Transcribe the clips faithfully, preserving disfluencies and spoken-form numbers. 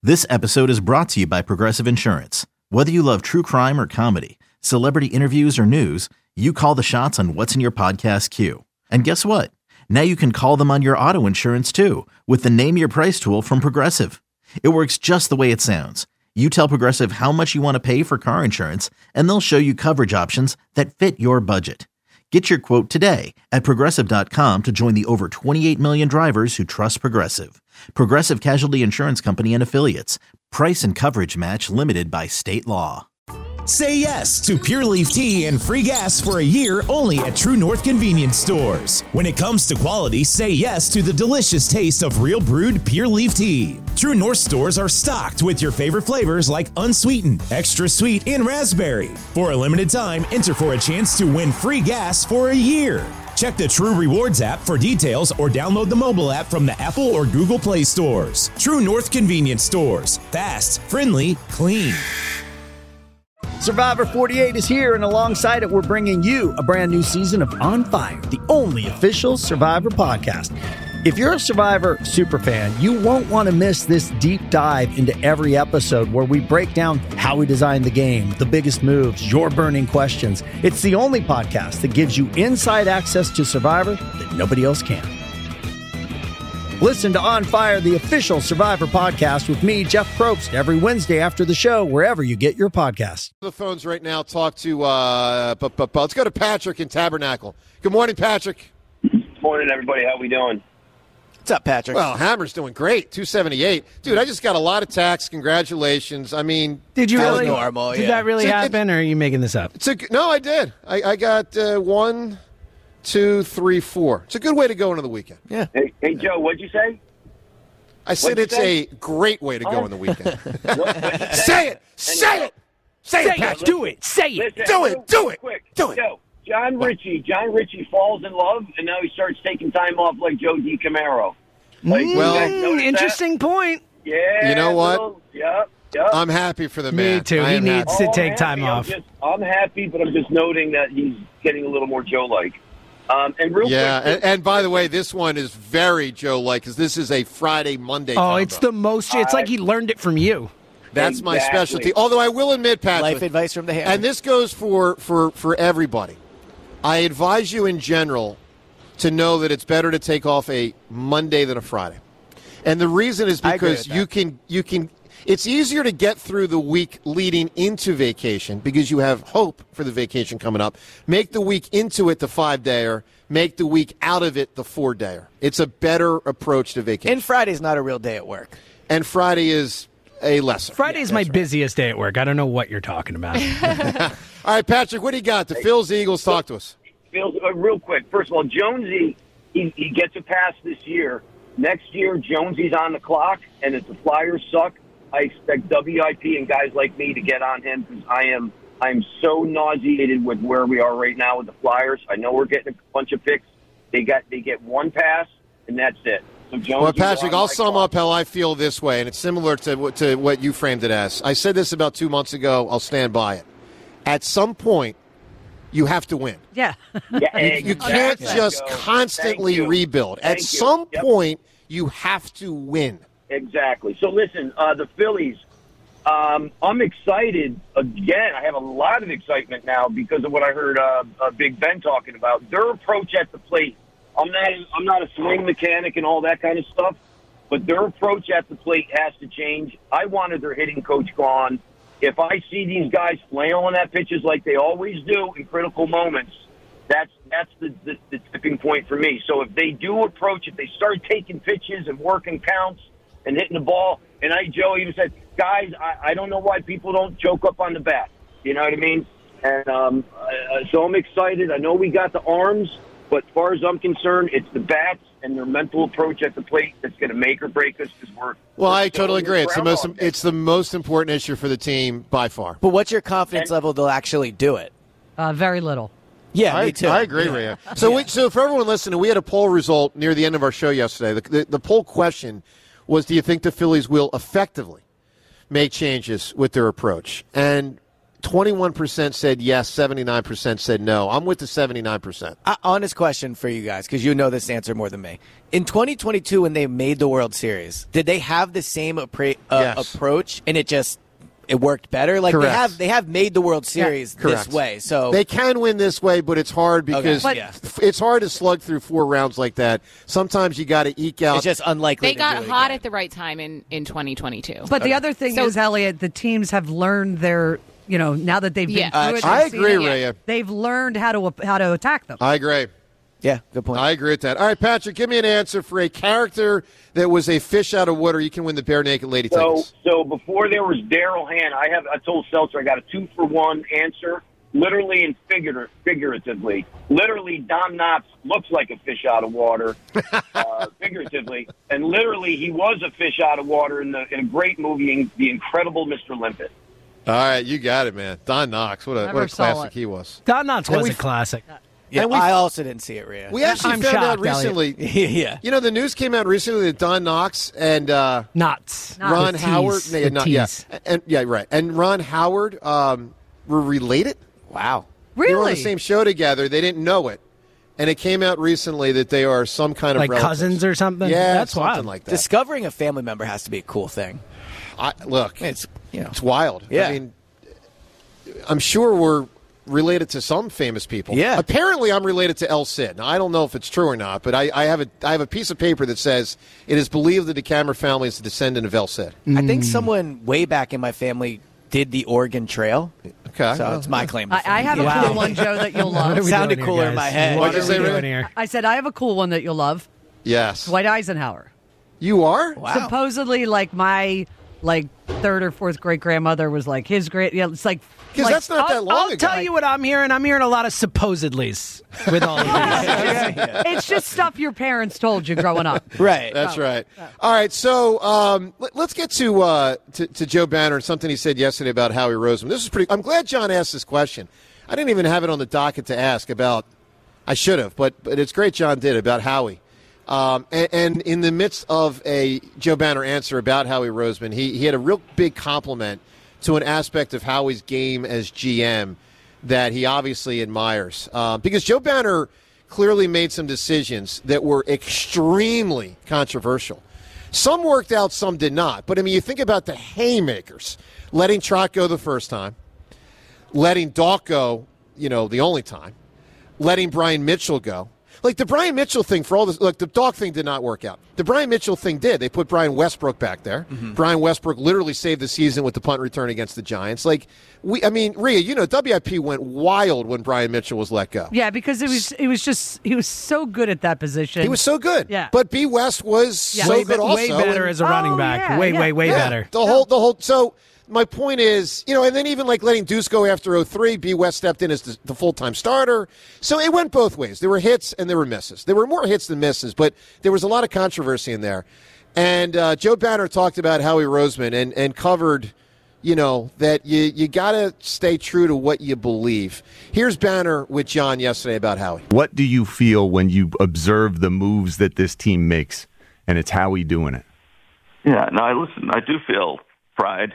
This episode is brought to you by Progressive Insurance. Whether you love true crime or comedy, celebrity interviews or news, you call the shots on what's in your podcast queue. And guess what? Now you can call them on your auto insurance too with the Name Your Price tool from Progressive. It works just the way it sounds. You tell Progressive how much you want to pay for car insurance, and they'll show you coverage options that fit your budget. Get your quote today at Progressive dot com to join the over twenty-eight million drivers who trust Progressive. Progressive Casualty Insurance Company and Affiliates. Price and coverage match limited by state law. Say yes to Pure Leaf Tea and free gas for a year only at True North Convenience Stores. When it comes to quality, say yes to the delicious taste of real brewed Pure Leaf Tea. True North stores are stocked with your favorite flavors like unsweetened, extra sweet, and raspberry. For a limited time, enter for a chance to win free gas for a year. Check the True Rewards app for details or download the mobile app from the Apple or Google Play stores. True North Convenience Stores. Fast, friendly, clean. Survivor forty-eight is here, and alongside it, we're bringing you a brand new season of On Fire, the only official Survivor podcast. If you're a Survivor superfan, you won't want to miss this deep dive into every episode where we break down how we designed the game, the biggest moves, your burning questions. It's the only podcast that gives you inside access to Survivor that nobody else can. Listen to On Fire, the official Survivor podcast with me, Jeff Probst, every Wednesday after the show, wherever you get your podcasts. The phones right now. Talk to, uh, bu- bu- bu- let's go to Patrick in Tabernacle. Good morning, Patrick. Good morning, everybody. How we doing? What's up, Patrick? Well, Hammer's doing great, two seventy-eight. Dude, I just got a lot of texts. Congratulations. I mean, did you really? Normal, did yeah. that really It's a- happen, or are you making this up? it's a, no, I did. I, I got uh, one, two, three, four. It's a good way to go into the weekend. Yeah. Hey, hey Joe, what'd you say? I said What'd you it's say? a great way to go Oh. in the weekend. What, what'd you Say it! Say it! Say it, Say Patrick! it. Do it. Say it. Listen, Do it, real- do real it, quick. do it. Joe, John Ritchie. John Ritchie falls in love, and now he starts taking time off like Joe DiCamaro. Like, you Well- guys Mm, notice that? interesting point. Yeah. You know what? little- Yep. Yep. I'm happy for the Me man. too. I He am needs happy. to Oh, take I'm time happy. I'm off. just- I'm happy, but I'm just noting that he's getting a little more Joe-like. Um, and real Yeah, quick, and, and by the way, this one is very Joe-like because this is a Friday, Monday Oh, combo. it's the most. It's like he learned it from you. That's my Exactly. specialty. Although I will admit, Patrick, Life advice from the Hammer. and this goes for, for, for everybody. I advise you in general to know that it's better to take off a Monday than a Friday. And the reason is I agree because with you that. can you can it's easier to get through the week leading into vacation because you have hope for the vacation coming up. Make the week into it the five-dayer, make the week out of it the four-dayer. It's a better approach to vacation. And Friday's not a real day at work. And Friday is a lesson. Friday is my busiest day at work. I don't know what you're talking about. All right, Patrick, what do you got? The Phil's Eagles, talk to us. Feels, uh, real quick. First of all, Jonesy, he, he gets a pass this year. Next year, Jonesy's on the clock, and if the Flyers suck, I expect W I P and guys like me to get on him because I am I am so nauseated with where we are right now with the Flyers. I know we're getting a bunch of picks. They got they get one pass, and that's it. So Jonesy, Well, Patrick, on I'll my sum clock. up how I feel this way, and it's similar to what, to what you framed it as. I said this about two months ago. I'll stand by it. At some point, you have to win. Yeah. Yeah, You can't exactly. just Thank constantly you. rebuild. At Thank you. some Yep. point, you have to win. Exactly. So listen, uh, the Phillies, um, I'm excited. Again, I have a lot of excitement now because of what I heard uh, uh, Big Ben talking about. Their approach at the plate. I'm not I'm not a swing mechanic and all that kind of stuff, but their approach at the plate has to change. I wanted their hitting coach gone. If I see these guys flailing at pitches like they always do in critical moments, that's that's the, the, the tipping point for me. So if they do approach, if they start taking pitches and working counts and hitting the ball, and I, Joe even said, guys, I, I don't know why people don't choke up on the bat. You know what I mean? And um, uh, so I'm excited. I know we got the arms, but as far as I'm concerned, it's the bats and their mental approach at the plate that's going to make or break us because we're. Well, we're I still totally in agree. It's the most Groundhog Day. it's the most important issue for the team by far. But what's your confidence level they'll actually do it? Uh, very little. Yeah, I, me too. I agree with you. So, we, so for everyone listening, we had a poll result near the end of our show yesterday. The, the, the poll question was, do you think the Phillies will effectively make changes with their approach? And twenty-one percent said yes, seventy-nine percent said no. I'm with the seventy-nine percent. Uh, honest question for you guys, because you know this answer more than me. In twenty twenty-two, when they made the World Series, did they have the same appra- uh, Yes. approach, and it just it worked better? Like Correct. they have they have made the World Series Yeah, correct. this way, so They can win this way, but it's hard because Okay. But- f- it's hard to slug through four rounds like that. Sometimes you got to eke out. it's just unlikely. They to got do it hot again. at the right time in, in twenty twenty-two. But the other thing So- is, Elliot, the teams have learned their, you know, now that they've been Yeah. through it, I they've seen agree, it, Rhea. They've learned how to how to attack them. I agree. Yeah, good point. I agree with that. All right, Patrick, give me an answer for a character that was a fish out of water. You can win the Bare Naked Lady So, tickets. so before there was Daryl Hannah, I have I told Seltzer I got a two for one answer, literally and figurative, figuratively. Literally, Don Knotts looks like a fish out of water, uh, figuratively, and literally he was a fish out of water in the in a great movie, The Incredible Mister Limpet. All right, you got it, man. Don Knotts, what a, Never what a saw classic it. he was. Don Knotts And was we- a classic. yeah, and we- I also didn't see it, Rhea. We actually I'm found out shocked, Elliot. recently. yeah. You know, the news came out recently that Don Knotts and uh, Knots. Ron The Howard, tease. no, The not, yeah, tease. and yeah, right, and Ron Howard um, were related. Wow. Really? They were on the same show together. They didn't know it, and it came out recently that they are some kind of Like relatives. cousins or something? Yeah, That's something wild. like that. Discovering a family member has to be a cool thing. I, look, It's you know. it's wild. Yeah. I mean, I'm sure we're related to some famous people. Yeah. Apparently, I'm related to El Cid. Now, I don't know if it's true or not, but I, I have a I have a piece of paper that says it is believed that the Cameron family is a descendant of El Cid. I think someone way back in my family did the Oregon Trail. Okay. So it's my claim to I, I fame. have a Wow. cool one, Joe, that you'll What are love. we Sounded doing cooler here, in my guys? head. What What'd are you we say, doing Rick? here? I said I have a cool one that you'll love. Yes. Dwight Eisenhower. You are? Wow. Supposedly, like my like third or fourth great grandmother was like his great. Yeah, it's like Because like, that's not that I'll, long I'll ago. tell you what I'm hearing. I'm hearing a lot of supposedlys with all of these. it's just stuff your parents told you growing up. Right. That's right. All right, so um, let, let's get to, uh, to to Joe Banner and something he said yesterday about Howie Roseman. This is pretty. I'm glad John asked this question. I didn't even have it on the docket to ask about. I should have, but but it's great John did about Howie. Um, and, and in the midst of a Joe Banner answer about Howie Roseman, he he had a real big compliment to an aspect of Howie's game as G M that he obviously admires. Uh, because Joe Banner clearly made some decisions that were extremely controversial. Some worked out, some did not. But, I mean, you think about the haymakers. Letting Trot go the first time. Letting Dalk go, you know, the only time. Letting Brian Mitchell go. Like, the Brian Mitchell thing, for all this, look, the Dalk thing did not work out. The Brian Mitchell thing did. They put Brian Westbrook back there. Mm-hmm. Brian Westbrook literally saved the season with the punt return against the Giants. Like, we, I mean, Rhea, you know, W I P went wild when Brian Mitchell was let go. Yeah, because it was it was just he was so good at that position. He was so good. Yeah. But B. West was Yeah. so way, good be- also. way better and- as a running Oh, back. yeah, way, yeah. way, way Yeah, better. The whole, the whole. So my point is, you know, and then even like letting Deuce go after oh three, B. West stepped in as the, the full time starter. So it went both ways. There were hits and there were misses. There were more hits than misses, but there was a lot of controversy in there. And uh, Joe Banner talked about Howie Roseman and and covered, you know, that you you got to stay true to what you believe. Here's Banner with John yesterday about Howie. What do you feel when you observe the moves that this team makes, and it's Howie doing it? Yeah, no, I listen. I do feel pride.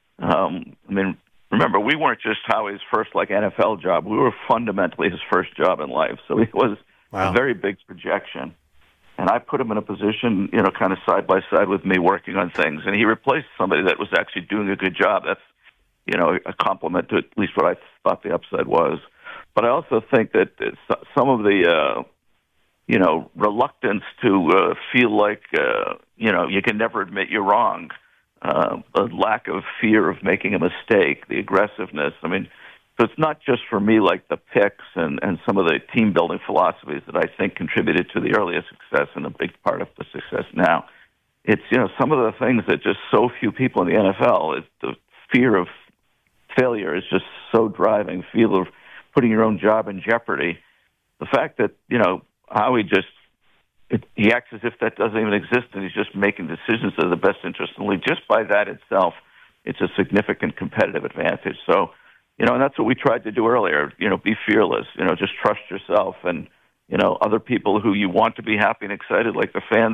Um, I mean, remember, we weren't just Howie's first like N F L job. We were fundamentally his first job in life. So it was Wow. a very big projection. And I put him in a position, you know, kind of side by side with me working on things. And he replaced somebody that was actually doing a good job. That's, you know, a compliment to at least what I thought the upside was. But I also think that some of the, uh, you know, reluctance to uh, feel like, uh, you know, you can never admit you're wrong, uh, a lack of fear of making a mistake, the aggressiveness. I mean, so it's not just for me like the picks and, and some of the team-building philosophies that I think contributed to the earlier success and a big part of the success now. It's, you know, some of the things that just so few people in the N F L, is the fear of failure is just so driving, fear of putting your own job in jeopardy. The fact that, you know, Howie just, it, he acts as if that doesn't even exist and he's just making decisions that are the best interest in the league. Just by that itself, it's a significant competitive advantage. So, you know, and that's what we tried to do earlier, you know, be fearless, you know, just trust yourself and, you know, other people who you want to be happy and excited, like the fans,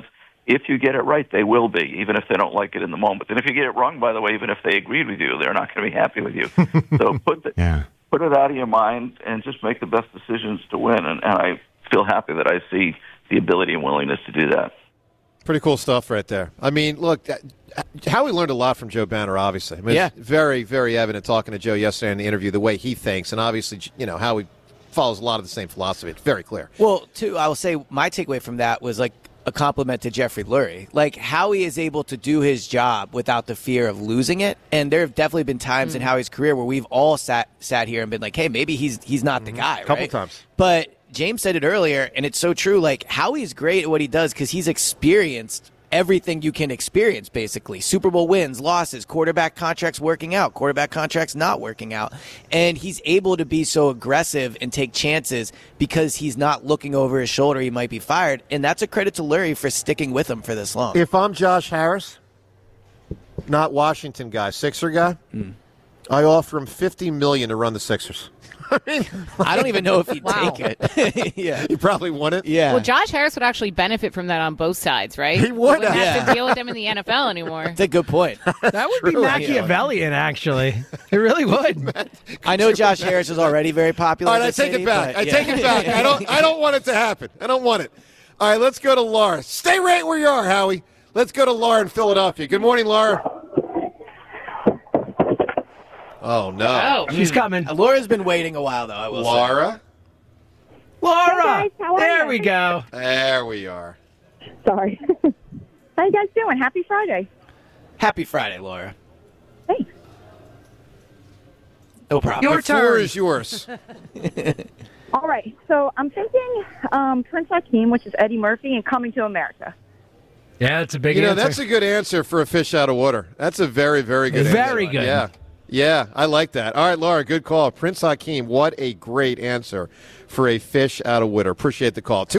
if you get it right, they will be, even if they don't like it in the moment. And if you get it wrong, by the way, even if they agreed with you, they're not going to be happy with you. So put the, yeah. put it out of your mind and just make the best decisions to win. And, and I feel happy that I see the ability and willingness to do that. Pretty cool stuff right there. I mean, look, Howie learned a lot from Joe Banner, obviously. I mean, yeah. It's very, very evident talking to Joe yesterday in the interview, the way he thinks. And obviously, you know, Howie follows a lot of the same philosophy. It's very clear. Well, too, I will say my takeaway from that was like a compliment to Jeffrey Lurie. Like how he is able to do his job without the fear of losing it. And there have definitely been times mm-hmm. in Howie's career where we've all sat sat here and been like, hey, maybe he's he's not mm-hmm. the guy, A couple right? times. But James said it earlier, and it's so true. Like Howie's great at what he does because he's experienced everything you can experience, basically. Super Bowl wins, losses, quarterback contracts working out, quarterback contracts not working out. And he's able to be so aggressive and take chances because he's not looking over his shoulder. He might be fired. And that's a credit to Lurie for sticking with him for this long. If I'm Josh Harris, not Washington guy, Sixer guy, mm. I offer him fifty million dollars to run the Sixers. I mean, I don't even know if he'd wow. take it. yeah, he probably wouldn't. Yeah. Well, Josh Harris would actually benefit from that on both sides, right? He would. He wouldn't yeah. have to deal with them in the N F L anymore. That's a good point. That would be Machiavellian, actually. It really would. I know Josh Harris is already very popular. All right, I in the take city, it back. but, I yeah. take it back. I don't. I don't want it to happen. I don't want it. All right, let's go to Laura. Stay right where you are, Howie. Let's go to Laura in Philadelphia. Good morning, Laura. Oh no, oh. She's coming. Laura's been waiting a while, though. I will Laura. say. Laura, hey guys, how are there you? we go. There we are. Sorry. How you guys doing? Happy Friday. Happy Friday, Laura. Thanks. No problem. Your the floor turn. is yours. All right, so I'm thinking um, Prince Hakeem, which is Eddie Murphy, and Coming to America. Yeah, that's a big You know, answer. that's a good answer for a fish out of water. That's a very, very good Very answer. good. Yeah. Yeah, I like that. All right, Laura, good call. Prince Hakeem, what a great answer for a fish out of water. Appreciate the call.